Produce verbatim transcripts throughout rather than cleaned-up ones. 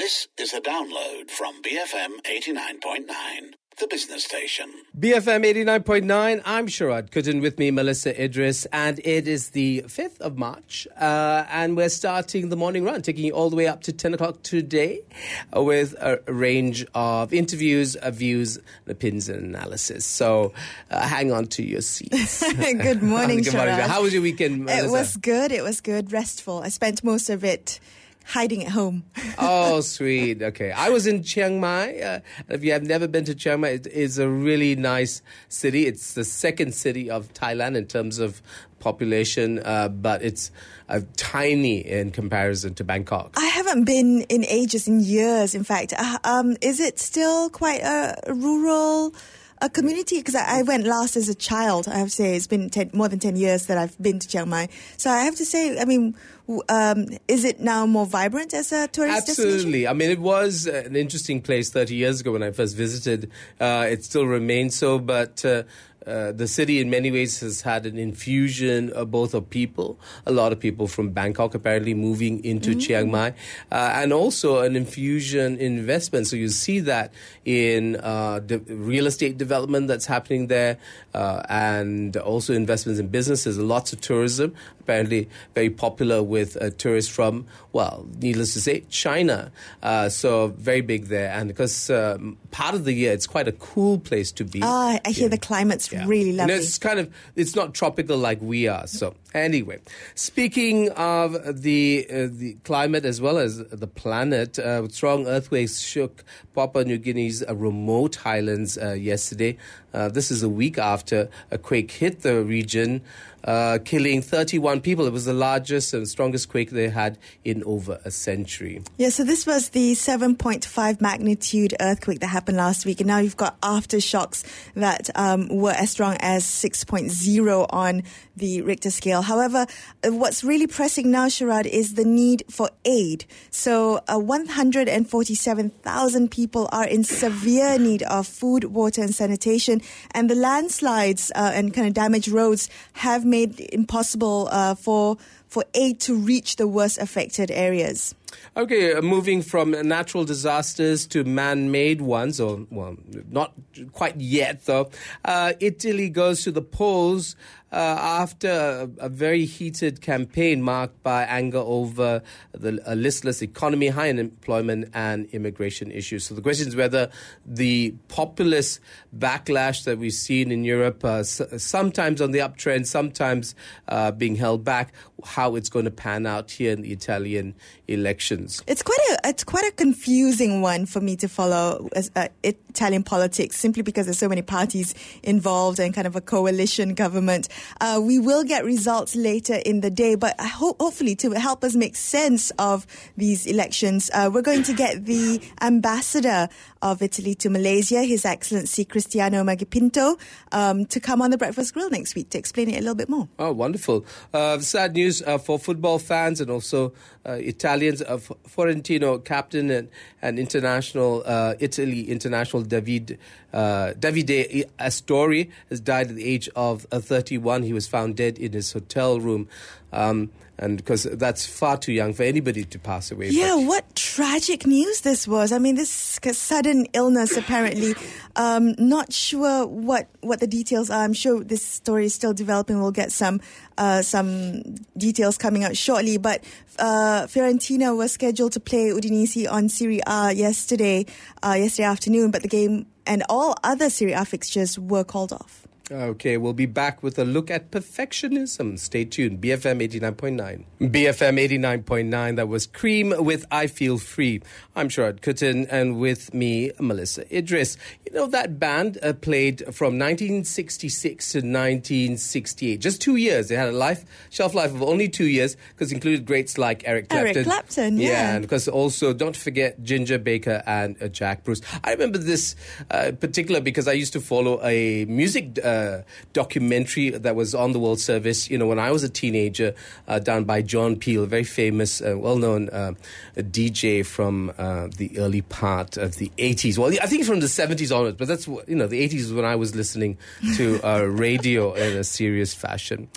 This is a download from B F M eighty-nine point nine, the business station. B F M eighty-nine point nine, I'm Sharad Kuttan, with me Melissa Idris, and it is the fifth of March, uh, and we're starting the morning run, taking you all the way up to ten o'clock today uh, with a range of interviews, uh, views, opinions and analysis. So uh, hang on to your seats. Good morning, Good morning. Sharad. How was your weekend, Melissa? It was good. It was good. Restful. I spent most of it hiding at home. Oh, sweet. Okay. I was in Chiang Mai. Uh, if you have never been to Chiang Mai, it is a really nice city. It's the second city of Thailand in terms of population, uh, but it's uh, tiny in comparison to Bangkok. I haven't been in ages, in years, in fact. Uh, um, is it still quite a rural a community? Because I, I went last as a child. I have to say it's been ten, more than ten years that I've been to Chiang Mai. So I have to say, I mean, um, is it now more vibrant as a tourist Absolutely. destination? I mean, it was an interesting place thirty years ago when I first visited. Uh, it still remains so, but uh, Uh, the city in many ways has had an infusion of both of people, a lot of people from Bangkok apparently moving into mm-hmm. Chiang Mai, uh, and also an infusion in investment. So you see that in uh, the real estate development that's happening there, uh, and also investments in businesses, lots of tourism, apparently very popular with uh, tourists from, well, needless to say, China. Uh, so very big there. And because um, part of the year, it's quite a cool place to be. Ah, I hear yeah. the climate's Yeah. really lovely. And it's kind of, it's not tropical like we are. So anyway, speaking of the uh, the climate as well as the planet, uh, strong earthquakes shook Papua New Guinea's uh, remote highlands uh, yesterday. Uh, this is a week after a quake hit the region, uh, killing thirty-one people. It was the largest and strongest quake they had in over a century. Yeah, so this was the seven point five magnitude earthquake that happened last week. And now you've got aftershocks that um, were as strong as six point oh on the Richter scale. However, what's really pressing now, Sharad, is the need for aid. So uh, one hundred forty-seven thousand people are in severe need of food, water and sanitation. And the landslides uh, and kind of damaged roads have made it impossible uh, for for aid to reach the worst affected areas. Okay, uh, moving from natural disasters to man-made ones, or, well, not quite yet, though. Uh, Italy goes to the polls uh, after a, a very heated campaign marked by anger over the a listless economy, high unemployment, and immigration issues. So the question is whether the populist backlash that we've seen in Europe, uh, s- sometimes on the uptrend, sometimes uh, being held back, how it's going to pan out here in the Italian elections. It's quite a it's quite a confusing one for me to follow as, uh, Italian politics, simply because there's so many parties involved and kind of a coalition government. Uh, we will get results later in the day, but I hope hopefully to help us make sense of these elections, uh, we're going to get the ambassador of Italy to Malaysia, His Excellency Cristiano Magipinto, um, to come on the Breakfast Grill next week to explain it a little bit more. Oh, wonderful. Uh, sad news uh, for football fans and also uh, Italians. Uh, Fiorentino captain and, and international, uh, Italy international David, uh, Davide Astori has died at the age of uh, thirty-one. He was found dead in his hotel room. Um, And because that's far too young for anybody to pass away. Yeah, but what tragic news this was. I mean, this sudden illness, apparently. Um, not sure what, what the details are. I'm sure this story is still developing. We'll get some uh, some details coming out shortly. But uh, Fiorentina was scheduled to play Udinese on Serie A yesterday, uh, yesterday afternoon. But the game and all other Serie A fixtures were called off. Okay, we'll be back with a look at perfectionism. Stay tuned. B F M eighty-nine point nine. B F M eighty-nine point nine. That was Cream with I Feel Free. I'm Sharad Kuttan, and with me, Melissa Idris. You know, that band uh, played from nineteen sixty-six to nineteen sixty-eight. Just two years. They had a life shelf life of only two years, because included greats like Eric Clapton. Eric Clapton, yeah. Yeah, and because also, don't forget Ginger Baker and uh, Jack Bruce. I remember this uh, particular because I used to follow a music uh, Uh, documentary that was on the World Service, you know, when I was a teenager, uh, done by John Peel, a very famous, uh, well-known uh, D J from uh, the early part of the eighties. Well, I think from the seventies onwards, but that's, you know, the eighties is when I was listening to uh, radio in a serious fashion.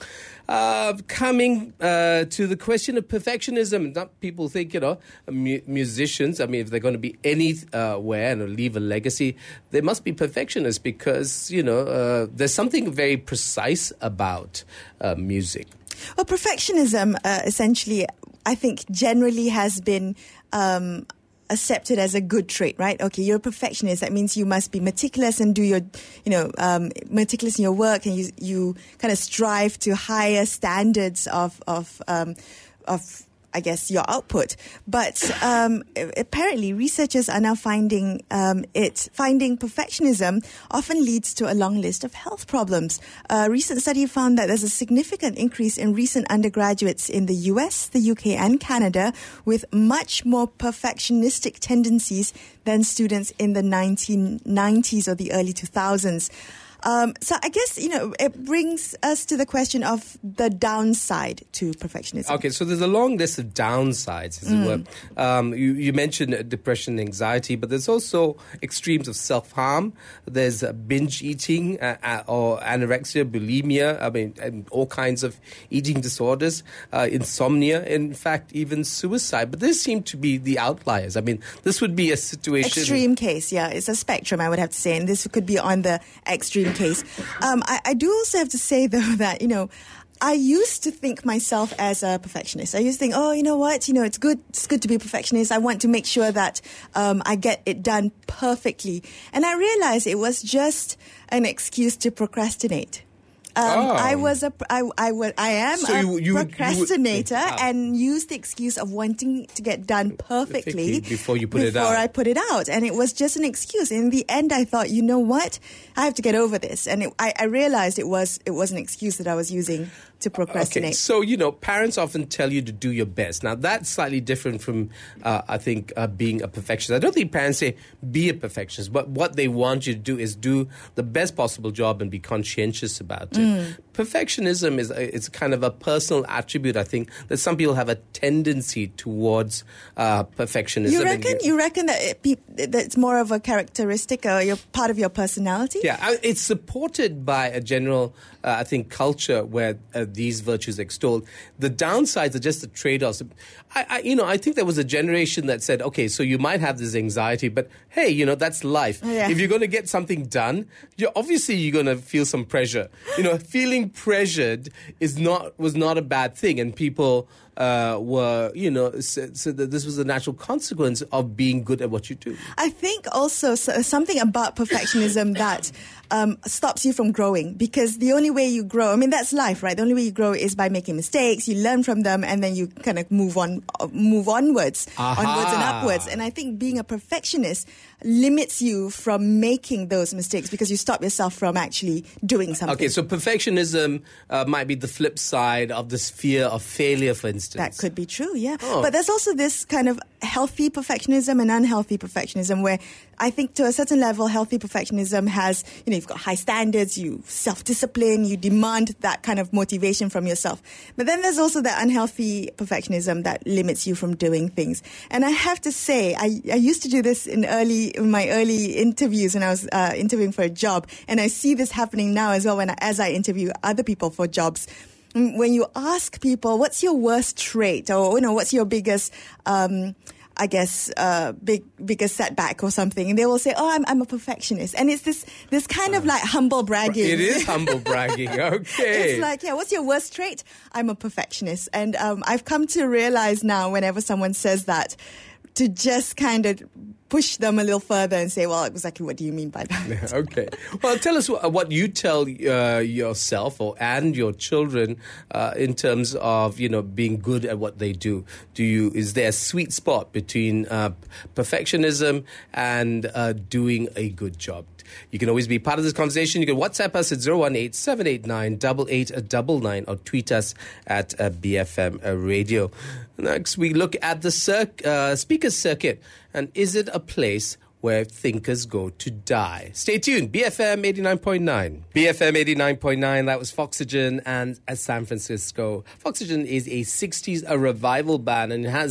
Uh, coming uh, to the question of perfectionism, not people think, you know, mu- musicians, I mean, if they're going to be anywhere and leave a legacy, they must be perfectionists because, you know, uh, there's something very precise about uh, music. Well, perfectionism uh, essentially, I think, generally has been um, accepted as a good trait, right? Okay, you're a perfectionist. That means you must be meticulous and do your, you know, um, meticulous in your work, and you you kind of strive to higher standards of of um, of. I guess, your output. But um, apparently researchers are now finding um, it, finding perfectionism often leads to a long list of health problems. A recent study found that there's a significant increase in recent undergraduates in the U S, the U K and Canada with much more perfectionistic tendencies than students in the nineteen nineties or the early two thousands. Um, so I guess, you know, it brings us to the question of the downside to perfectionism. Okay, so there's a long list of downsides, as mm. it were. Um, you, you mentioned depression and anxiety, but there's also extremes of self-harm. There's uh, binge eating uh, uh, or anorexia, bulimia, I mean, and all kinds of eating disorders, uh, insomnia, in fact, even suicide. But these seem to be the outliers. I mean, this would be a situation... Extreme case, yeah. It's a spectrum, I would have to say, and this could be on the extreme case. Um, I, I do also have to say, though, that, you know, I used to think myself as a perfectionist. I used to think, oh, you know what, you know, it's good, it's good to be a perfectionist. I want to make sure that um, I get it done perfectly. And I realized it was just an excuse to procrastinate. Um, oh. I was a, I, I, was, I am so a you, you, procrastinator you would, wow. and used the excuse of wanting to get done perfectly before you put it out. Before I put it out. And it was just an excuse. In the end, I thought, you know what? I have to get over this. And it, I, I realized it was, it was an excuse that I was using to procrastinate. Okay, so, you know, parents often tell you to do your best. Now, that's slightly different from, uh, I think, uh, being a perfectionist. I don't think parents say be a perfectionist, but what they want you to do is do the best possible job and be conscientious about it. Mm. Perfectionism is a, it's kind of a personal attribute, I think, that some people have a tendency towards uh, perfectionism. You reckon? You reckon that, it be, that it's more of a characteristic or you're part of your personality? Yeah, it's supported by a general, uh, I think, culture where uh, these virtues extolled. The downsides are just the trade-offs. I, I, you know, I think there was a generation that said, okay, so you might have this anxiety, but hey, you know, that's life. Yeah. If you're going to get something done, you're obviously you're going to feel some pressure. You know, feeling pressured is not was not a bad thing, and people uh, were, you know, said, said that this was a natural consequence of being good at what you do. I think also so, something about perfectionism that um, stops you from growing, because the only way you grow, I mean, that's life, right? The only way you grow is by making mistakes. You learn from them, and then you kind of move on, move onwards, Aha. onwards and upwards. And I think being a perfectionist limits you from making those mistakes because you stop yourself from actually doing something. Okay, so perfectionism uh, might be the flip side of this fear of failure, for instance. That could be true, yeah. Oh. But there's also this kind of healthy perfectionism and unhealthy perfectionism where I think to a certain level, healthy perfectionism has, you know, you've got high standards, you self-discipline, you demand that kind of motivation from yourself. But then there's also that unhealthy perfectionism that limits you from doing things. And I have to say, I, I used to do this in early, in my early interviews when I was uh, interviewing for a job. And I see this happening now as well when I, as I interview other people for jobs. When you ask people, what's your worst trait, or, you know, what's your biggest, um, I guess, uh, big, biggest setback or something, and they will say, oh, I'm, I'm a perfectionist. And it's this, this kind of like humble bragging. It is humble bragging, okay. It's like, yeah, what's your worst trait? I'm a perfectionist. And um, I've come to realize now whenever someone says that, to just kind of push them a little further and say, well, exactly what do you mean by that? Okay. Well, tell us what, what you tell uh, yourself or and your children uh, in terms of, you know, being good at what they do. Do you is there a sweet spot between uh, perfectionism and uh, doing a good job? You can always be part of this conversation. You can WhatsApp us at zero one eight, seven eight nine, eight eight nine nine or tweet us at uh, B F M Radio. Next, we look at the circ- uh, speaker circuit. And is it a place where thinkers go to die? Stay tuned. B F M eighty-nine point nine. B F M eighty-nine point nine, that was Foxygen and uh, San Francisco. Foxygen is a sixties a revival band, and it has that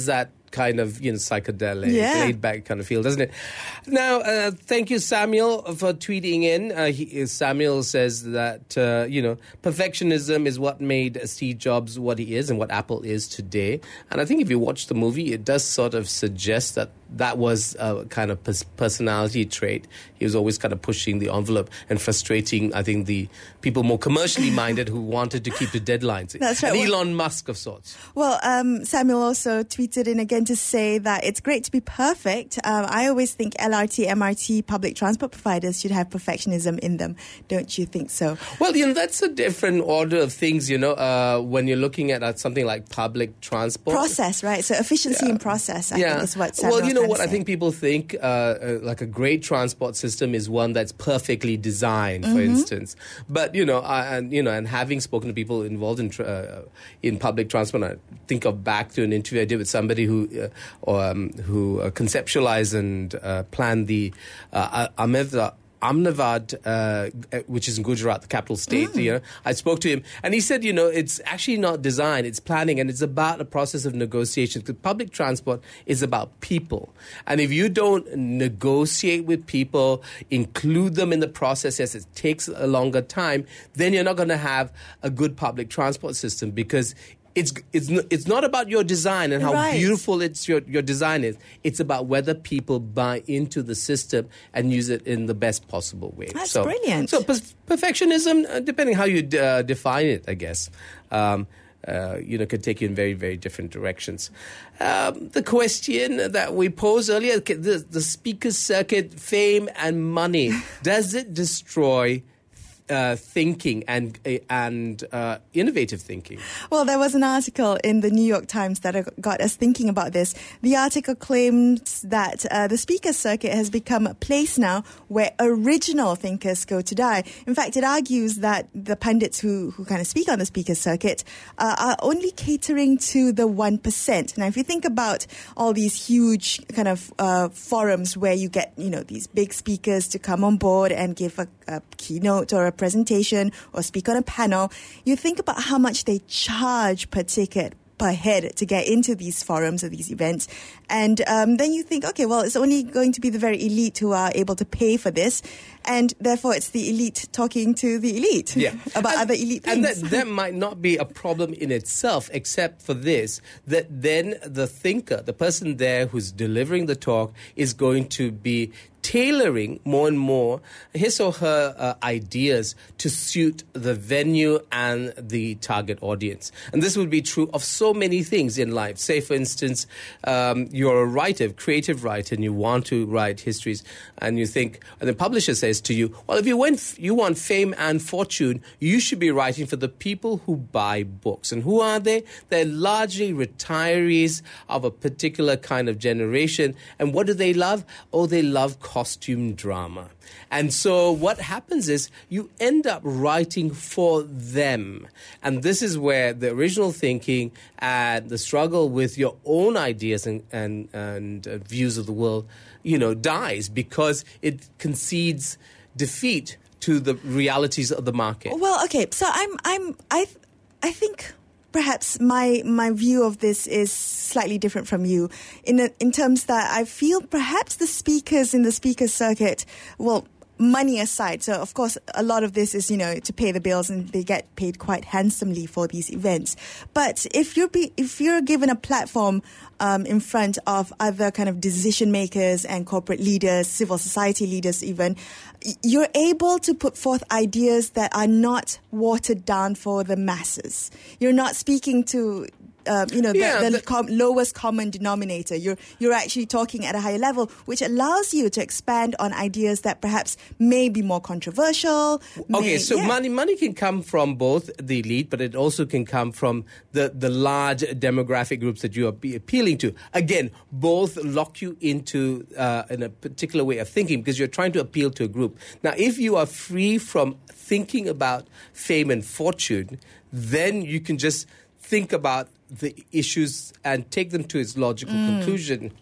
kind of, you know, psychedelic, Yeah. laid back kind of feel, doesn't it? Now, uh, thank you, Samuel, for tweeting in. Uh, he, Samuel says that, uh, you know, perfectionism is what made Steve Jobs what he is and what Apple is today. And I think if you watch the movie, it does sort of suggest that that was a kind of pers- personality trait. He was always kind of pushing the envelope and frustrating, I think, the people more commercially minded who wanted to keep the deadlines. That's right. And Well- Elon Musk of sorts. Well, um, Samuel also tweeted in again to say that it's great to be perfect. Um, I always think L R T, M R T, public transport providers should have perfectionism in them. Don't you think so? Well, you know, that's a different order of things, you know, uh, when you're looking at uh, something like public transport. Process, right? So efficiency in process, I think, is what Samuel Well, you know was what? trying I to think people think uh, uh, like a great transport system is one that's perfectly designed, for Mm-hmm. instance. But you know, I, and you know, and having spoken to people involved in tra- uh, in public transport, I think of back to an interview I did with somebody who uh, or, um, who uh, conceptualized and uh, planned the uh, Ahmedabad. Ahmedabad, uh, which is in Gujarat, the capital state. Mm. You know, I spoke to him, and he said, you know, it's actually not design; it's planning, and it's about a process of negotiation. Because public transport is about people, and if you don't negotiate with people, include them in the process as it takes a longer time, then you're not going to have a good public transport system because. It's it's n- it's not about your design and how Right. beautiful it's your, your design is. It's about whether people buy into the system and use it in the best possible way. That's so, brilliant. So per- perfectionism, uh, depending how you d- uh, define it, I guess, um, uh, you know, could take you in very very different directions. Um, the question that we posed earlier, the, the speaker circuit, fame and money, does it destroy? Uh, thinking and and uh, innovative thinking. Well, there was an article in the New York Times that got us thinking about this. The article claims that uh, the speaker circuit has become a place now where original thinkers go to die. In fact, it argues that the pundits who, who kind of speak on the speaker circuit uh, are only catering to the one percent. Now, if you think about all these huge kind of uh, forums where you get, you know, these big speakers to come on board and give a, a keynote or a presentation or speak on a panel, you think about how much they charge per ticket, per head to get into these forums or these events. And um, then you think, okay, well, it's only going to be the very elite who are able to pay for this. And therefore, it's the elite talking to the elite Yeah. about and, other elite and things. that, that might not be a problem in itself, except for this, that then the thinker, the person there who's delivering the talk, is going to be tailoring more and more his or her uh, ideas to suit the venue and the target audience. And this would be true of so many things in life. Say, for instance, um, you're a writer, creative writer, and you want to write histories, and you think, and the publisher says to you, well, if you want, you want fame and fortune, you should be writing for the people who buy books. And who are they? They're largely retirees of a particular kind of generation. And what do they love? Oh, they love costume drama. And so what happens is you end up writing for them. And this is where the original thinking and the struggle with your own ideas and, and, and uh, views of the world, you know, dies because it concedes defeat to the realities of the market. Well, okay, so I'm, I'm, I, I think perhaps my my view of this is slightly different from you, in a, in terms that I feel perhaps the speakers in the speaker circuit, well, money aside, so of course a lot of this is, you know, to pay the bills, and they get paid quite handsomely for these events. But if you're be, if you're given a platform um, in front of other kind of decision makers and corporate leaders, civil society leaders even, you're able to put forth ideas that are not watered down for the masses. You're not speaking to Uh, you know, the, Yeah, the, the- com- lowest common denominator. You're you're actually talking at a higher level, which allows you to expand on ideas that perhaps may be more controversial. Okay, may- so yeah. money money can come from both the elite, but it also can come from the, the large demographic groups that you are be appealing to. Again, both lock you into uh, in a particular way of thinking because you're trying to appeal to a group. Now, if you are free from thinking about fame and fortune, then you can just think about the issues and take them to its logical Mm. conclusion.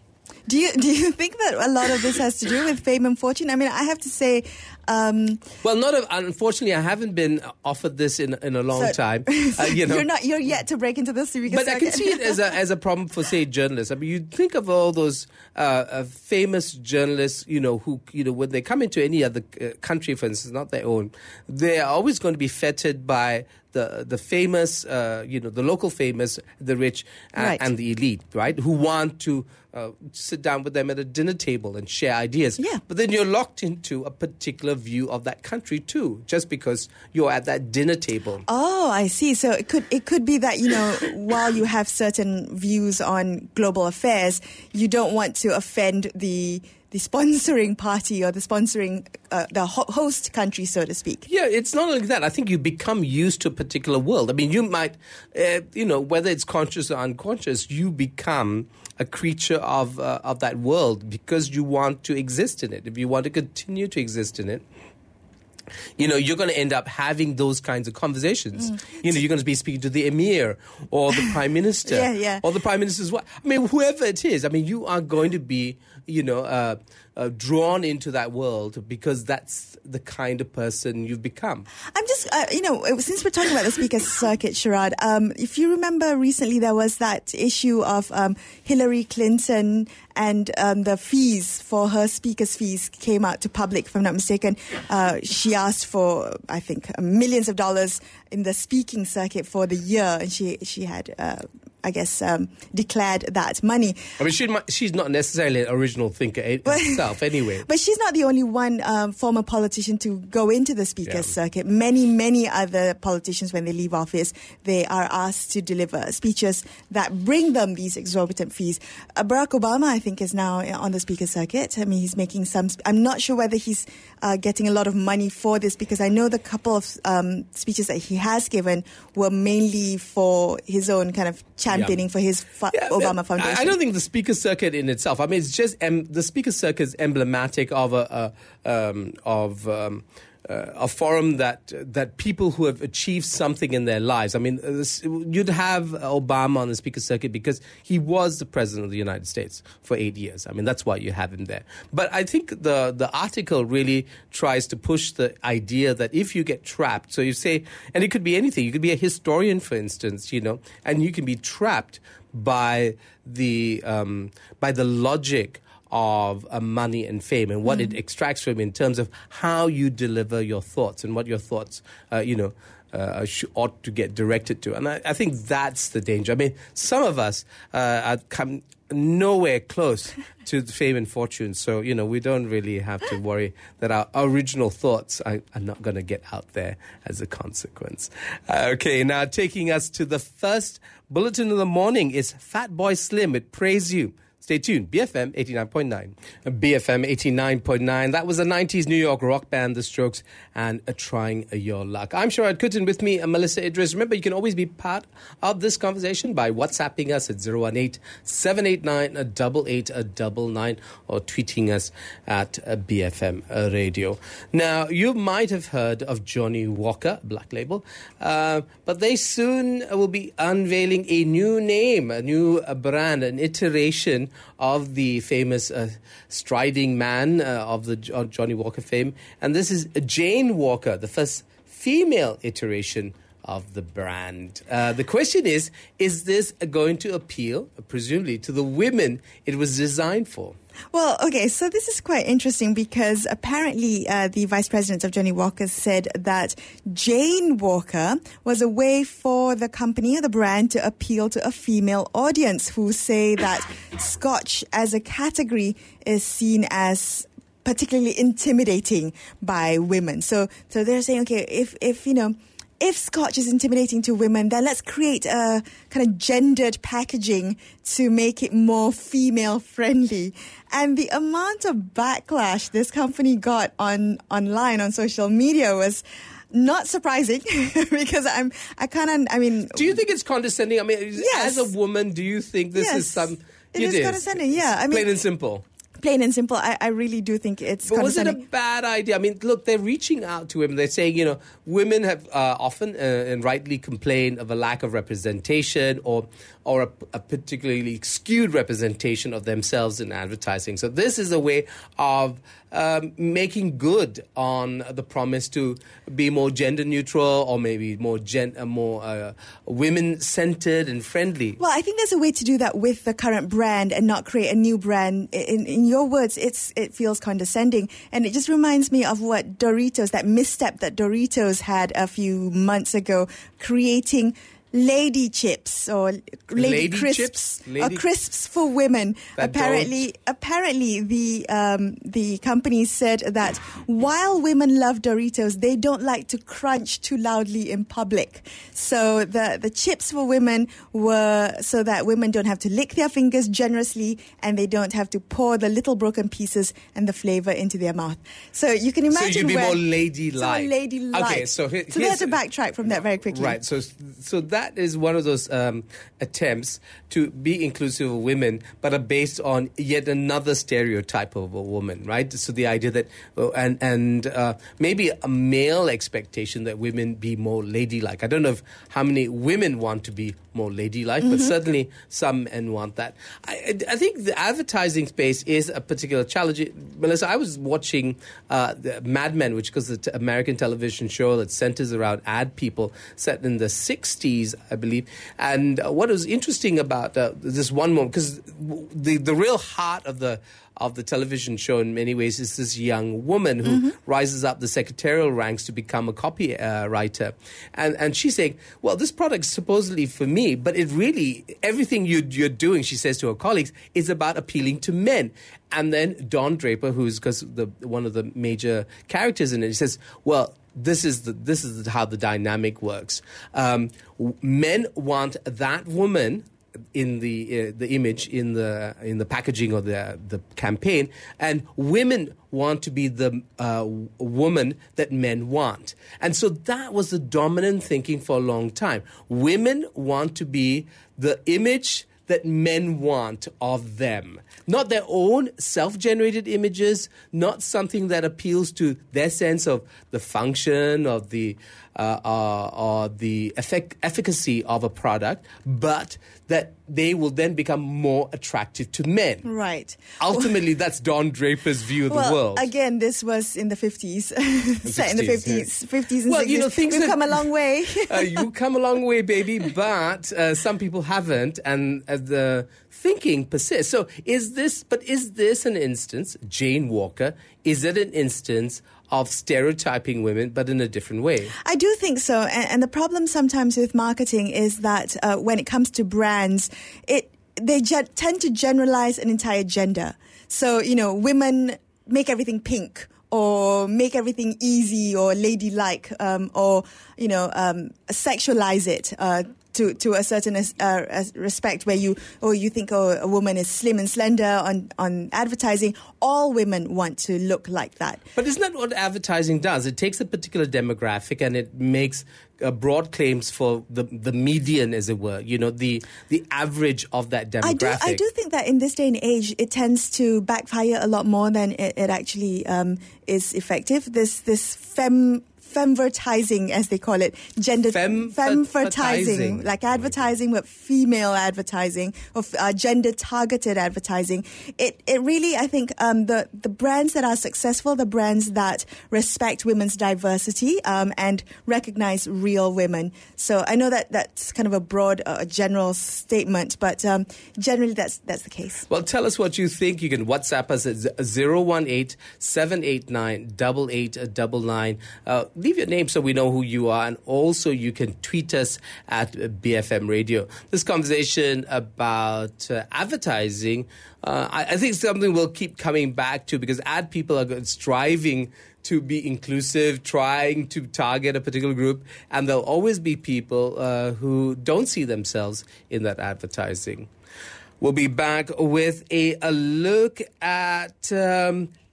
Do you do you think that a lot of this has to do with fame and fortune? I mean, I have to say. Um, well, not a, unfortunately, I haven't been offered this in in a long so, time. Uh, you know, you're not. You're yet to break into the speaker but circuit. I can see it as a as a problem for, say, journalists. I mean, you think of all those uh, uh, famous journalists, you know, who you know when they come into any other uh, country, for instance, not their own, they are always going to be feted by the the famous, uh, you know, the local famous, the rich, and, right. and the elite, right? Who want to uh, sit down with them at a dinner table and share ideas. Yeah. But then you're locked into a particular view of that country too, just because you're at that dinner table. Oh, I see. So it could it could be that, you know, while you have certain views on global affairs, you don't want to offend the the sponsoring party or the sponsoring uh, the ho- host country, so to speak. Yeah, it's not only that. I think you become used to a particular world. I mean, you might, uh, you know, whether it's conscious or unconscious, you become a creature of uh, of that world because you want to exist in it. If you want to continue to exist in it, you know, you're going to end up having those kinds of conversations. Mm. You know, you're going to be speaking to the emir or the prime minister yeah, yeah. or the prime minister's wife. I mean, whoever it is. I mean, you are going to be, you know, uh, uh, drawn into that world because that's the kind of person you've become. I'm just, uh, you know, since we're talking about the speaker circuit, Sharad, um, if you remember recently there was that issue of um, Hillary Clinton and um, the fees for her speaker's fees came out to public, if I'm not mistaken. Uh, she asked for, I think, millions of dollars in the speaking circuit for the year, and she she had, uh, I guess, um, declared that money. I mean, she might, she's not necessarily an original thinker herself, anyway. But she's not the only one um, former politician to go into the speaker's yeah. circuit. Many, many other politicians, when they leave office, they are asked to deliver speeches that bring them these exorbitant fees. Uh, Barack Obama, I think, is now on the speaker's circuit. I mean, he's making some... I'm not sure whether he's uh, getting a lot of money for this, because I know the couple of um, speeches that he has given were mainly for his own kind of championing yeah. for his fa- yeah, Obama Foundation. I don't think the speaker circuit in itself. I mean, it's just um, the speaker circuit is emblematic of a, a um, of um, uh, a forum that that people who have achieved something in their lives. I mean, this, you'd have Obama on the speaker circuit because he was the president of the United States for eight years. I mean, that's why you have him there. But I think the the article really tries to push the idea that if you get trapped, so you say, and it could be anything. You could be a historian, for instance, you know, and you can be trapped by the um, by the logic of uh, money and fame and what mm. it extracts from in terms of how you deliver your thoughts and what your thoughts, uh, you know, uh, sh- ought to get directed to. And I, I think that's the danger. I mean, some of us uh, are come nowhere close to the fame and fortune. So, you know, we don't really have to worry that our original thoughts are, are not going to get out there as a consequence. Uh, okay, now taking us to the first bulletin of the morning is Fatboy Slim with Praise You. Stay tuned. B F M eighty-nine point nine. B F M eighty-nine point nine. That was the nineties New York rock band, The Strokes, and a Trying Your Luck. I'm Sharad Kuttan, with me, Melissa Idris. Remember, you can always be part of this conversation by WhatsApping us at zero one eight, seven eight nine, eight eight eight nine or tweeting us at B F M Radio. Now, you might have heard of Johnny Walker, Black Label, uh, but they soon will be unveiling a new name, a new uh, brand, an iteration of the famous uh, striding man uh, of the uh, Johnny Walker fame. And this is Jane Walker, the first female iteration of the brand. Uh, the question is, is this going to appeal, presumably, to the women it was designed for? Well, okay, so this is quite interesting because apparently uh, the vice president of Johnny Walker said that Jane Walker was a way for the company or the brand to appeal to a female audience who say that Scotch as a category is seen as particularly intimidating by women. So, so they're saying, okay, if, if, you know, if Scotch is intimidating to women, then let's create a kind of gendered packaging to make it more female-friendly. And the amount of backlash this company got on online, on social media, was not surprising because I'm, I kind of, I mean... Do you think it's condescending? I mean, yes. as a woman, do you think this yes. is some... It is, is condescending, yeah. I mean, plain and simple. plain and simple, I, I really do think it's But was it a condescending. bad idea? I mean, look, they're reaching out to women. They're saying, you know, women have uh, often uh, and rightly complained of a lack of representation or or a, a particularly skewed representation of themselves in advertising. So this is a way of um, making good on the promise to be more gender neutral or maybe more gen- uh, more uh, women centered and friendly. Well, I think there's a way to do that with the current brand and not create a new brand. In, in your words, it's it feels condescending. And it just reminds me of what Doritos, that misstep that Doritos had a few months ago, creating lady chips or lady, Lady crisps chips? or Lady- crisps for women. That apparently, apparently the um, the company said that while women love Doritos, they don't like to crunch too loudly in public. So the the chips for women were so that women don't have to lick their fingers generously and they don't have to pour the little broken pieces and the flavor into their mouth. So you can imagine So you'd be where, more ladylike. So ladylike. Okay, so, he- so they had here's- to backtrack from that very quickly. Right. So, so that is one of those um, attempts to be inclusive of women, but are based on yet another stereotype of a woman, right? So the idea that, uh, and and uh, maybe a male expectation that women be more ladylike. I don't know if how many women want to be more ladylike, mm-hmm. but certainly some men want that. I, I think the advertising space is a particular challenge. Melissa, I was watching uh, the Mad Men, which is an American television show that centers around ad people set in the sixties, I believe. And uh, what was interesting about uh, this one moment, because the, the real heart of the of the television show in many ways is this young woman who mm-hmm. rises up the secretarial ranks to become a copy uh, writer. And and she's saying, well, this product's supposedly for me, but it really, everything you, you're doing, she says to her colleagues, is about appealing to men. And then Don Draper, who's because the one of the major characters in it, he says, well, this is the this is how the dynamic works. Um, men want that woman in the uh, the image, in the in the packaging of the the campaign, and women want to be the uh, woman that men want. And so that was the dominant thinking for a long time. Women want to be the image that men want of them. Not their own self-generated images, not something that appeals to their sense of the function, of the uh, uh, or the effect, efficacy of a product, but that they will then become more attractive to men. Right. Ultimately, that's Don Draper's view of well, the world. Again, this was in the fifties. Set in the fifties. Yeah. fifties and well, sixties. You know, things We've have come a long way. uh, you've come a long way, baby, but uh, some people haven't, and uh, the thinking persists. So is this, but is this an instance, Jane Walker, is it an instance of stereotyping women, but in a different way? I do think so. And, and the problem sometimes with marketing is that uh, when it comes to brands, it they ge- tend to generalize an entire gender. So, you know, women make everything pink, or make everything easy or ladylike, um, or, you know, um, sexualize it uh, to to a certain uh, respect where you or you think oh, a woman is slim and slender on, on advertising. All women want to look like that. But isn't that what advertising does? It takes a particular demographic and it makes uh, broad claims for the the median, as it were, you know, the the average of that demographic. I do, I do think that in this day and age, it tends to backfire a lot more than it, it actually um, is effective. This this fem... femvertising, as they call it, gender Fem- femvertising, like advertising with female advertising or uh, gender targeted advertising. It it really, I think, um, the the brands that are successful, the brands that respect women's diversity um, and recognize real women. So I know that that's kind of a broad, uh, general statement, but um, generally that's that's the case. Well, tell us what you think. You can WhatsApp us at zero one eight, seven eight nine, eight eight nine nine. Uh, leave your name so we know who you are, and also you can tweet us at B F M Radio. This conversation about uh, advertising, uh, I, I think something we'll keep coming back to, because ad people are striving to be inclusive, trying to target a particular group, and there'll always be people uh, who don't see themselves in that advertising. We'll be back with a, a look at um,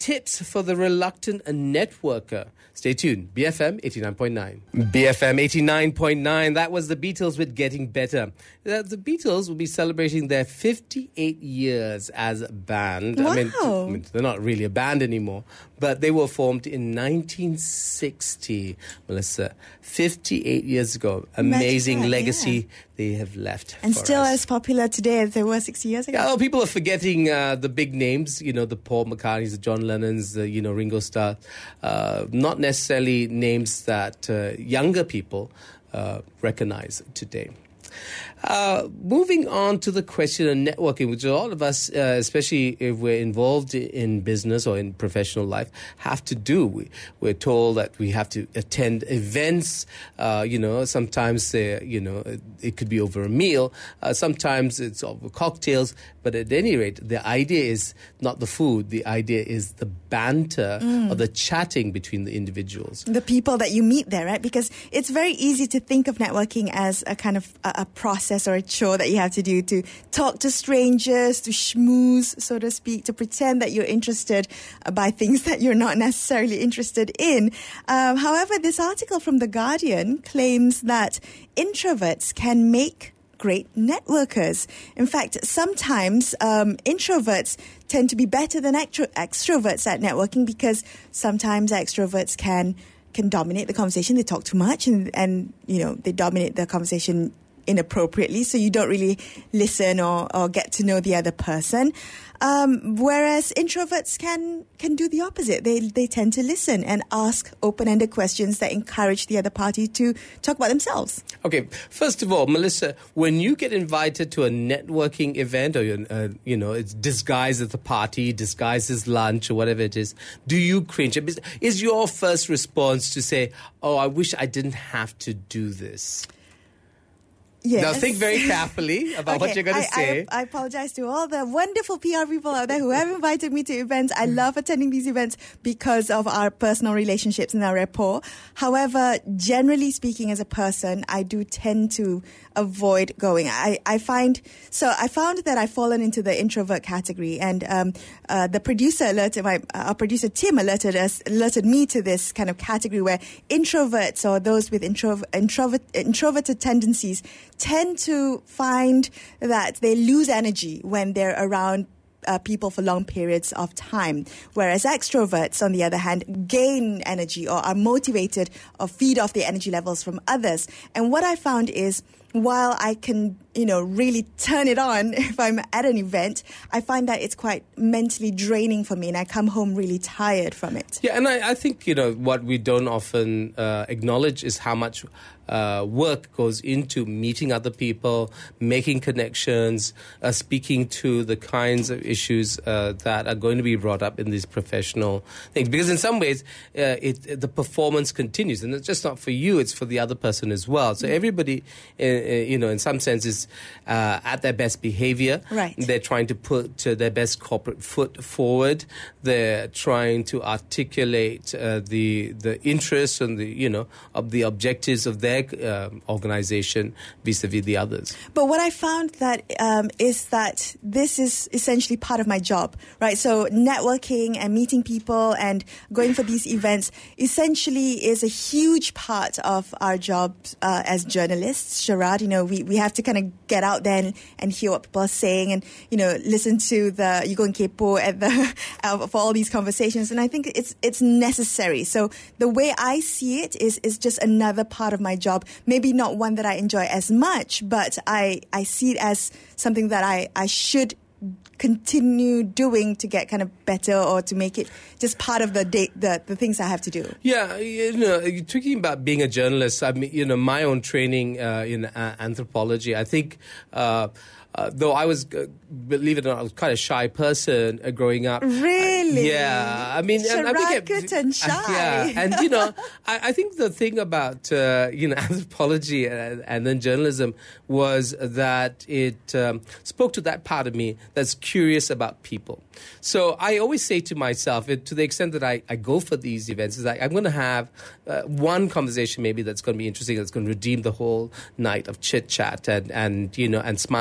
tips for the reluctant networker. Stay tuned. B F M eighty-nine point nine. B F M eighty-nine point nine. That was the Beatles with Getting Better. The, the Beatles will be celebrating their fifty-eight years as a band. Wow. I mean, I mean, they're not really a band anymore, but they were formed in nineteen sixty, Melissa. fifty-eight years ago. Amazing that, legacy yeah. they have left And for still us. as popular today as they were sixty years ago. Yeah, well, people are forgetting uh, the big names, you know, the Paul McCartneys, the John Lennons, the, you know, Ringo Starr. Uh, not necessarily names that uh, younger people uh, recognize today. Uh, moving on to the question of networking, which all of us, uh, especially if we're involved in business or in professional life, have to do. We, we're told that we have to attend events. Uh, you know, sometimes they, you know, it could be over a meal. Uh, sometimes it's over cocktails. But at any rate, the idea is not the food. The idea is the banter mm. or the chatting between the individuals. The people that you meet there, right? Because it's very easy to think of networking as a kind of a, a process or a chore that you have to do to talk to strangers, to schmooze, so to speak, to pretend that you're interested by things that you're not necessarily interested in. Um, however, this article from The Guardian claims that introverts can make great networkers. In fact, sometimes um, introverts tend to be better than extro- extroverts at networking because sometimes extroverts can can dominate the conversation. They talk too much and, and you know, they dominate the conversation inappropriately, so you don't really listen or, or get to know the other person. Um, whereas introverts can can do the opposite. They they tend to listen and ask open-ended questions that encourage the other party to talk about themselves. Okay, first of all, Melissa, when you get invited to a networking event, or uh, you know, it's disguised as a party, disguised as lunch, or whatever it is, do you cringe? Is your first response to say, "Oh, I wish I didn't have to do this"? Yes. Now think very carefully about okay, what you're going to I, say. I, I apologize to all the wonderful P R people out there who have invited me to events. I love attending these events because of our personal relationships and our rapport. However, generally speaking, as a person, I do tend to avoid going. I, I find, so I found that I've fallen into the introvert category, and um, uh, the producer alerted, my, uh, our producer Tim alerted us, alerted me to this kind of category where introverts or those with intro, introvert, introverted tendencies tend to find that they lose energy when they're around uh, people for long periods of time. Whereas extroverts, on the other hand, gain energy or are motivated or feed off the energy levels from others. And what I found is, while I can, you know, really turn it on if I'm at an event, I find that it's quite mentally draining for me and I come home really tired from it. Yeah, and I, I think, you know, what we don't often uh, acknowledge is how much uh, work goes into meeting other people, making connections, uh, speaking to the kinds of issues uh, that are going to be brought up in these professional things. Because in some ways, uh, it, the performance continues. And it's just not for you, it's for the other person as well. So everybody, uh, you know, in some sense is uh, at their best behavior. Right. They're trying to put uh, their best corporate foot forward. They're trying to articulate uh, the the interests and the, you know, of the objectives of their uh, organization vis-a-vis the others. But what I found that um, is that this is essentially part of my job, right? So networking and meeting people and going for these events essentially is a huge part of our job uh, as journalists. Sharad, you know, we, we have to kind of get out there and, and hear what people are saying and, you know, listen to the you go and kepo at the uh, for all these conversations. And I think it's it's necessary. So the way I see it is is just another part of my job. Maybe not one that I enjoy as much, but I, I see it as something that I, I should continue doing to get kind of better or to make it just part of the day, the, the things I have to do. Yeah, you know, you're talking about being a journalist. I mean, you know, my own training uh, in uh, anthropology, I think, uh, uh, though I was, uh, believe it or not, I was quite a shy person uh, growing up. Really? Uh, yeah. I mean, and I Sharad and shy. Uh, yeah, and you know, I, I think the thing about uh, you know anthropology and, and then journalism was that it um, spoke to that part of me that's curious about people. So I always say to myself, it, to the extent that I, I go for these events, is like I'm going to have uh, one conversation maybe that's going to be interesting, that's going to redeem the whole night of chit chat and, and you know and smiles and such.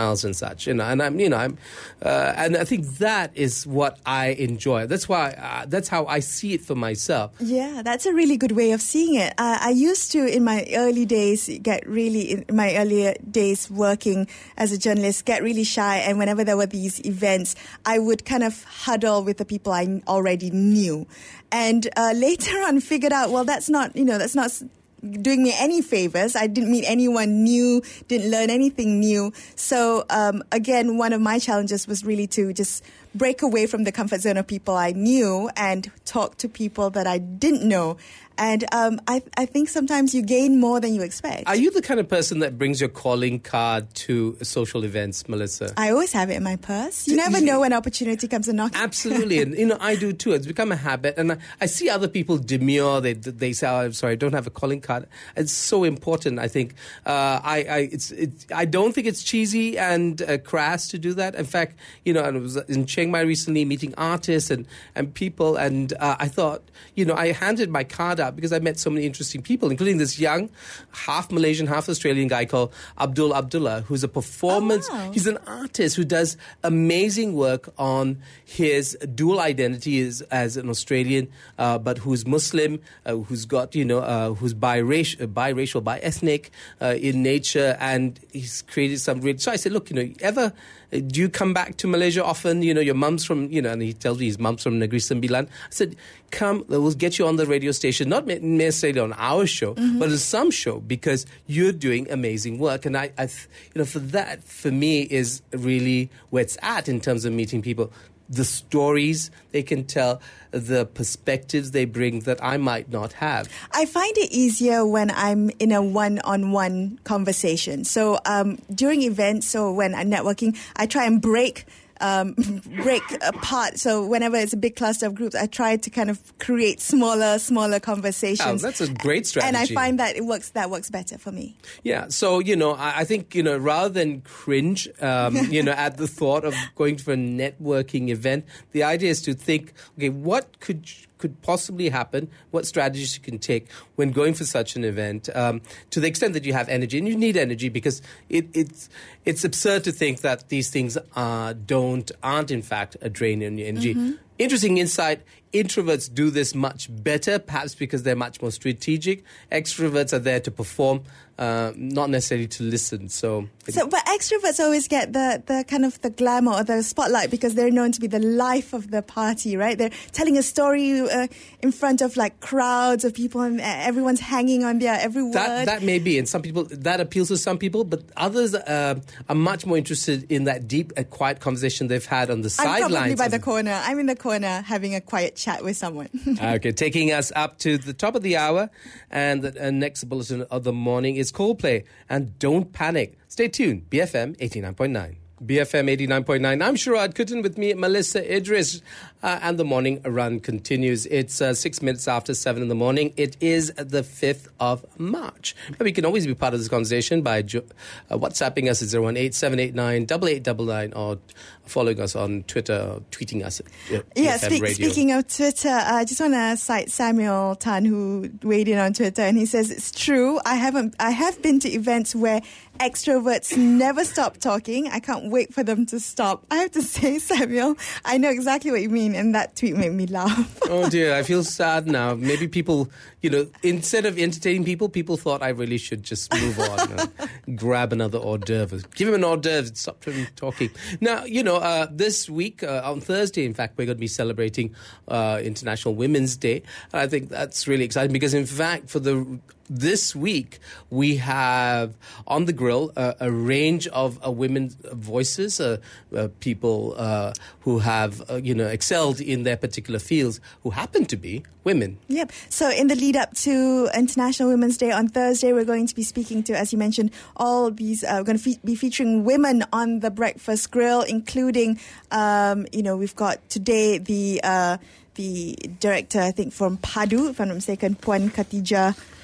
such. You know, and I'm, you know, I'm, uh, and I think that is what I enjoy. That's why, uh, that's how I see it for myself. Yeah, that's a really good way of seeing it. Uh, I used to, in my early days, get really, in my earlier days working as a journalist, get really shy. And whenever there were these events, I would kind of huddle with the people I already knew. And uh, later on figured out, well, that's not, you know, that's not doing me any favors. I didn't meet anyone new, didn't learn anything new. So um, again, one of my challenges was really to just break away from the comfort zone of people I knew and talk to people that I didn't know. And um, I, I think sometimes you gain more than you expect. Are you the kind of person that brings your calling card to social events, Melissa? I always have it in my purse. You never know when opportunity comes a knocking. Absolutely. And, you know, I do too. It's become a habit. And I, I see other people demur. They they say, oh, I'm sorry, I don't have a calling card. It's so important, I think. Uh, I, I, it's, it's, I don't think it's cheesy and uh, crass to do that. In fact, you know, I was in Chiang Mai recently meeting artists and, and people. And uh, I thought, you know, I handed my card out because I met so many interesting people, including this young, half Malaysian, half Australian guy called Abdul Abdullah, who's a performance. Oh, wow. He's an artist who does amazing work on his dual identity as, as an Australian, uh, but who's Muslim, uh, who's got, you know, uh, who's biracial, biracial, bi-ethnic uh, in nature, and he's created some really. So I said, look, you know, ever. Do you come back to Malaysia often? You know, your mum's from, you know, and he tells me his mum's from Negeri Sembilan. I said, come, we'll get you on the radio station, not necessarily on our show, mm-hmm. but on some show, because you're doing amazing work. And I, I, you know, for that, for me, is really where it's at in terms of meeting people. The stories they can tell, the perspectives they bring that I might not have. I find it easier when I'm in a one-on-one conversation. So um, during events or when I'm networking, I try and break Um, break apart. So whenever it's a big cluster of groups, I try to kind of create smaller, smaller conversations. Oh, that's a great strategy. And I find that it works. That works better for me. Yeah. So you know, I, I think you know, rather than cringe, um, you know, at the thought of going to a networking event, the idea is to think, okay, what could could possibly happen, what strategies you can take when going for such an event, um, to the extent that you have energy. And you need energy because it, it's it's absurd to think that these things uh, don't, aren't in fact a drain on your energy. Mm-hmm. Interesting insight. Introverts do this much better, perhaps because they're much more strategic. Extroverts are there to perform, uh, not necessarily to listen. So, so, but extroverts always get the, the kind of the glamour or the spotlight because they're known to be the life of the party, right? They're telling a story uh, in front of like crowds of people, and everyone's hanging on their every word. That that may be, and some people that appeals to some people, but others uh, are much more interested in that deep, uh, quiet conversation they've had on the sidelines. I'm probably by the corner. I'm in the corner having a quiet chat with someone. Okay, taking us up to the top of the hour, and the uh, next bulletin of the morning is Coldplay and Don't Panic. Stay tuned, B F M eighty-nine point nine. B F M eighty-nine point nine. I'm Sharad Kuttan, with me, Melissa Idris, uh, and the morning run continues. It's uh, six minutes after seven in the morning. It is the fifth of March. But we can always be part of this conversation by jo- uh, WhatsApping us at zero one eight seven eight nine eight eight nine nine or following us on Twitter or tweeting us at uh, yeah, speak, speaking of Twitter, uh, I just want to cite Samuel Tan, who weighed in on Twitter, and he says, it's true, I haven't, I have been to events where extroverts never stop talking. I can't wait for them to stop. I have to say, Samuel, I know exactly what you mean, and that tweet made me laugh. Oh dear, I feel sad now. Maybe people, you know, instead of entertaining people, people thought I really should just move on and grab another hors d'oeuvre. Give him an hors d'oeuvre and stop him talking. Now, you know, uh, this week, uh, on Thursday, in fact, we're going to be celebrating uh, International Women's Day. And I think that's really exciting because, in fact, for the this week, we have on the grill uh, a range of uh, women's voices, uh, uh, people uh, who have, uh, you know, excelled in their particular fields, who happen to be women. Yep. So in the lead up to International Women's Day on Thursday, we're going to be speaking to, as you mentioned, all these, uh, we're going to fe- be featuring women on the breakfast grill, including, um, you know, we've got today the, uh, the director, I think, from Padu, if I'm not mistaken, Puan Khatijah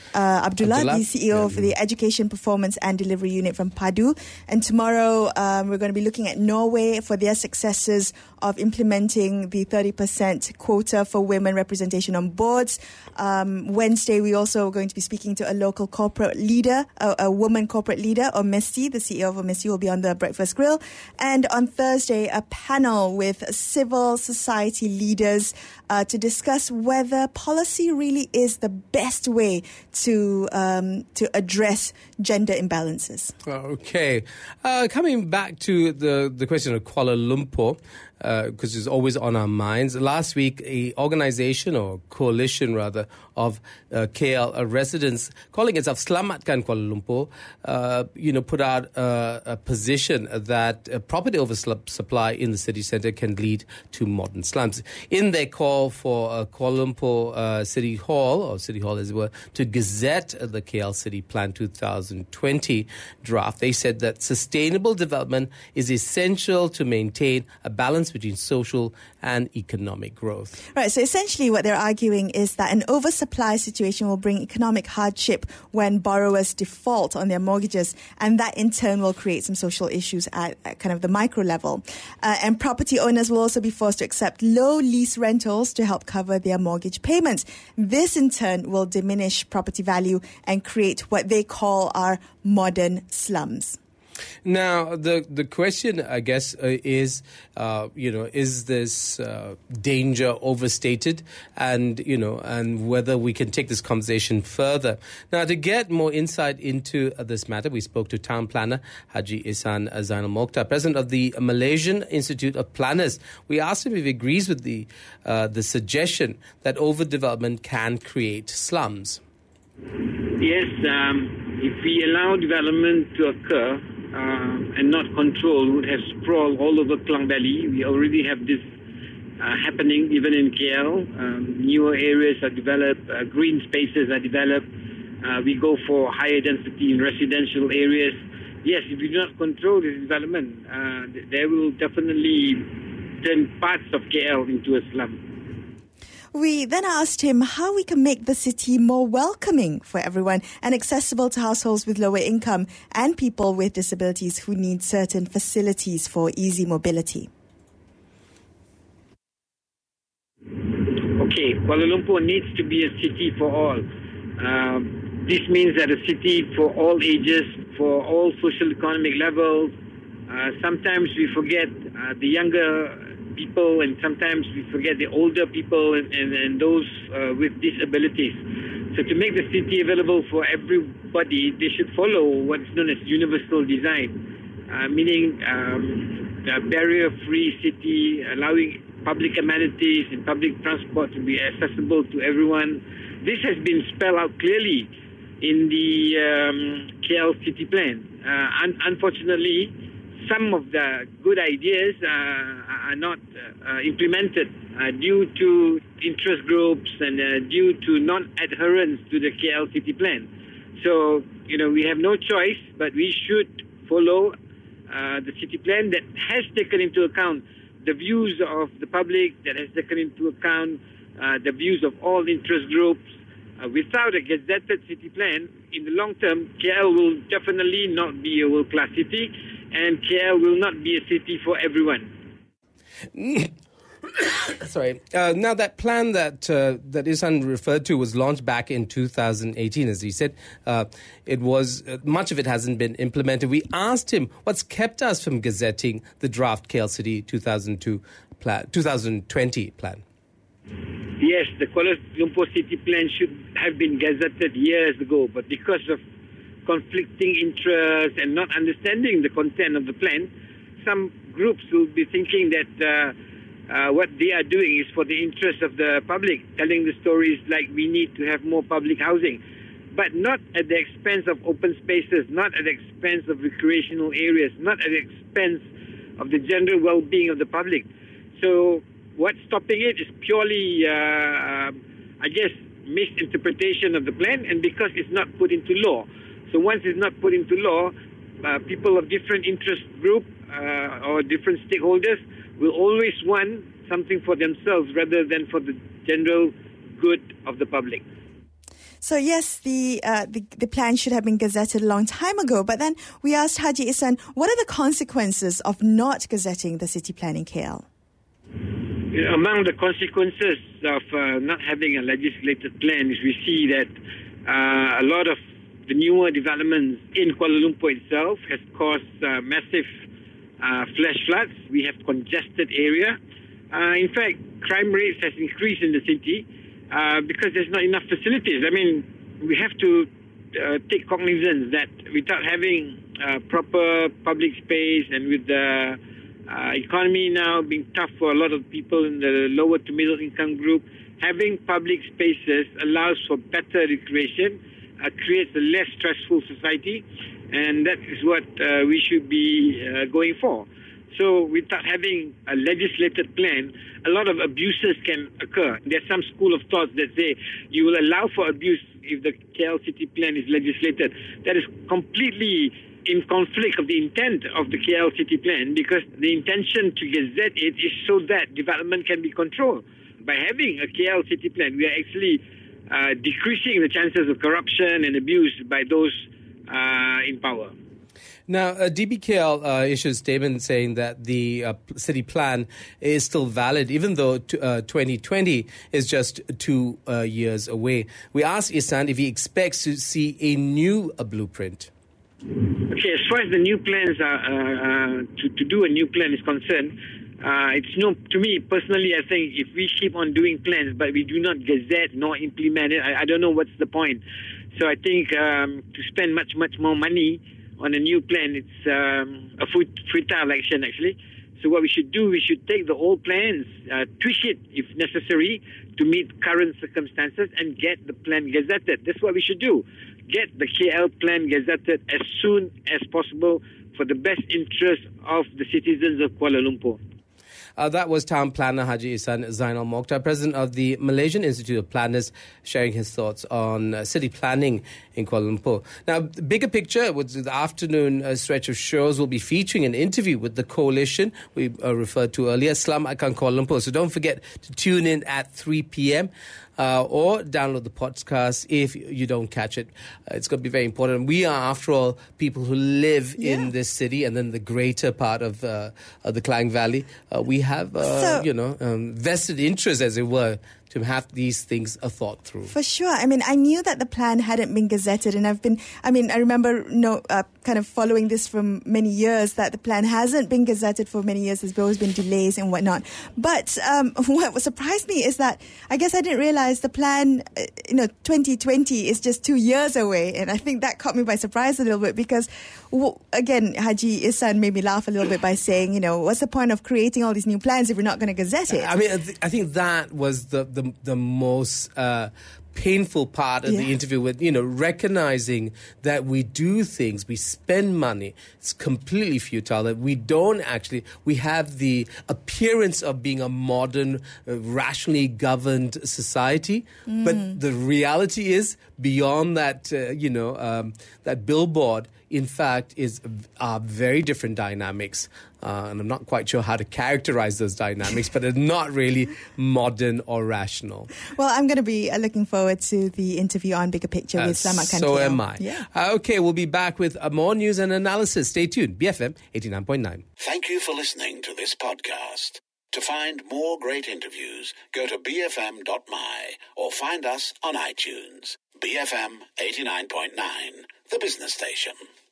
uh, Abdullah, Abdullah, the C E O yeah. of the Education Performance and Delivery Unit from PADU. And tomorrow um, we're going to be looking at Norway for their successes of implementing the thirty percent quota for women representation on boards. Um, Wednesday, we're also going to be speaking to a local corporate leader, a, a woman corporate leader, Omesti. The C E O of Omesti will be on the Breakfast Grill. And on Thursday, a panel with civil society leaders uh, to discuss whether policy really is the best way to um, to address gender imbalances. Okay. Uh, coming back to the, the question of Kuala Lumpur, because uh, it's always on our minds. Last week, a organization or coalition, rather, of uh, K L uh, residents calling itself Selamatkan Kuala Lumpur, uh, you know, put out uh, a position that uh, property oversupply in the city centre can lead to modern slums. In their call for uh, Kuala Lumpur uh, City Hall, or City Hall as it were, to gazette the K L City Plan twenty twenty draft, they said that sustainable development is essential to maintain a balance between social and economic growth. Right, so essentially what they're arguing is that an oversupply situation will bring economic hardship when borrowers default on their mortgages, and that in turn will create some social issues at, at kind of the micro level. Uh, and property owners will also be forced to accept low lease rentals to help cover their mortgage payments. This in turn will diminish property value and create what they call our modern slums. Now, the the question, I guess, uh, is, uh, you know, is this uh, danger overstated, and you know, and whether we can take this conversation further. Now, to get more insight into uh, this matter, we spoke to town planner Haji Ihsan Zainal Mokhtar, president of the Malaysian Institute of Planners. We asked him if he agrees with the uh, the suggestion that overdevelopment can create slums. Yes, um, if we allow development to occur, Uh, and not control, would have sprawl all over Klang Valley. We already have this uh, happening even in K L. Um, newer areas are developed, uh, green spaces are developed. Uh, we go for higher density in residential areas. Yes, if we do not control this development, uh, there will definitely turn parts of K L into a slum. We then asked him how we can make the city more welcoming for everyone and accessible to households with lower income and people with disabilities who need certain facilities for easy mobility. Okay, Kuala Lumpur needs to be a city for all. Uh, this means that a city for all ages, for all social economic levels. Uh, sometimes we forget uh, the younger people, and sometimes we forget the older people and, and, and those uh, with disabilities. So to make the city available for everybody, they should follow what's known as universal design, uh, meaning um, a barrier-free city, allowing public amenities and public transport to be accessible to everyone. This has been spelled out clearly in the um, K L City Plan. Uh, un- unfortunately, some of the good ideas uh, are not uh, implemented uh, due to interest groups and uh, due to non-adherence to the K L City Plan. So, you know, we have no choice, but we should follow uh, the city plan that has taken into account the views of the public, that has taken into account uh, the views of all interest groups. Uh, without a gazetted city plan, in the long term, K L will definitely not be a world-class city, and K L will not be a city for everyone. Sorry. Uh, now, that plan that uh, that Ihsan referred to was launched back in two thousand eighteen, as he said. Uh, it was uh, much of it hasn't been implemented. We asked him what's kept us from gazetting the draft K L City two thousand two plan, twenty twenty plan. Yes, the Kuala Lumpur City Plan should have been gazetted years ago, but because of conflicting interests and not understanding the content of the plan, some groups will be thinking that uh, uh, what they are doing is for the interest of the public, telling the stories like we need to have more public housing, but not at the expense of open spaces, not at the expense of recreational areas, not at the expense of the general well-being of the public. So what's stopping it is purely, uh, uh, I guess, misinterpretation of the plan, and because it's not put into law. So once it's not put into law, uh, people of different interest group uh, or different stakeholders will always want something for themselves rather than for the general good of the public. So yes, the, uh, the the plan should have been gazetted a long time ago. But then we asked Haji Ihsan, what are the consequences of not gazetting the city plan in K L? Among the consequences of uh, not having a legislated plan is we see that uh, a lot of the newer developments in Kuala Lumpur itself has caused uh, massive uh, flash floods. We have congested area. Uh, in fact, crime rates has increased in the city uh, because there's not enough facilities. I mean, we have to uh, take cognizance that without having uh, proper public space and with the uh, economy now being tough for a lot of people in the lower to middle income group, having public spaces allows for better recreation, uh, creates a less stressful society, and that is what uh, we should be uh, going for. So without having a legislated plan, a lot of abuses can occur. There's some school of thought that say you will allow for abuse if the K L city plan is legislated. That is completely in conflict of the intent of the K L city plan, because the intention to gazette it is so that development can be controlled. By having a K L city plan, we are actually uh, decreasing the chances of corruption and abuse by those uh, in power. Now, uh, D B K L uh, issued a statement saying that the uh, city plan is still valid, even though t- uh, twenty twenty is just two uh, years away. We asked Ihsan if he expects to see a new uh, blueprint. Okay, as far as the new plans are, uh, uh, to, to do a new plan is concerned, uh, it's no, to me personally, I think if we keep on doing plans but we do not gazette nor implement it, I, I don't know what's the point. So I think um, to spend much, much more money on a new plan, it's um, a futile action actually. So what we should do, we should take the old plans, uh, tweak it if necessary to meet current circumstances and get the plan gazetted. That's what we should do. Get the K L plan gazetted as soon as possible for the best interest of the citizens of Kuala Lumpur. Uh, that was Town Planner Haji Ihsan Zainal Mokhtar, President of the Malaysian Institute of Planners, sharing his thoughts on uh, city planning in Kuala Lumpur. Now, the bigger picture, with the afternoon uh, stretch of shows, will be featuring an interview with the coalition we uh, referred to earlier, Selamatkan Kuala Lumpur. So don't forget to tune in at three p.m. Uh, or download the podcast if you don't catch it. Uh, it's going to be very important. We are, after all, people who live yeah. in this city and then the greater part of, uh, of the Klang Valley. Uh, we have, uh, so, you know, um, vested interest, as it were, to have these things uh, thought through. For sure. I mean, I knew that the plan hadn't been gazetted, and I've been, I mean, I remember no, uh, kind of following this for many years, that the plan hasn't been gazetted for many years. There's always been delays and whatnot. But um, what surprised me is that I guess I didn't realize the plan, uh, you know, twenty twenty is just two years away. And I think that caught me by surprise a little bit because, w- again, Haji Ihsan made me laugh a little bit by saying, you know, what's the point of creating all these new plans if we're not going to gazette it? I mean, I, th- I think that was the, the The, the most uh, painful part of yeah. the interview, with, you know, recognizing that we do things, we spend money, it's completely futile, that we don't actually, we have the appearance of being a modern, uh, rationally governed society, mm. but the reality is, beyond that, uh, you know, um, that billboard, in fact, is are very different dynamics. Uh, and I'm not quite sure how to characterize those dynamics, but they're not really modern or rational. Well, I'm going to be uh, looking forward to the interview on Bigger Picture uh, with Selamatkan. So K L. am I. Yeah. Uh, okay, we'll be back with uh, more news and analysis. Stay tuned. B F M eighty-nine point nine. Thank you for listening to this podcast. To find more great interviews, go to b f m dot m y or find us on iTunes. B F M eighty-nine point nine, the business station.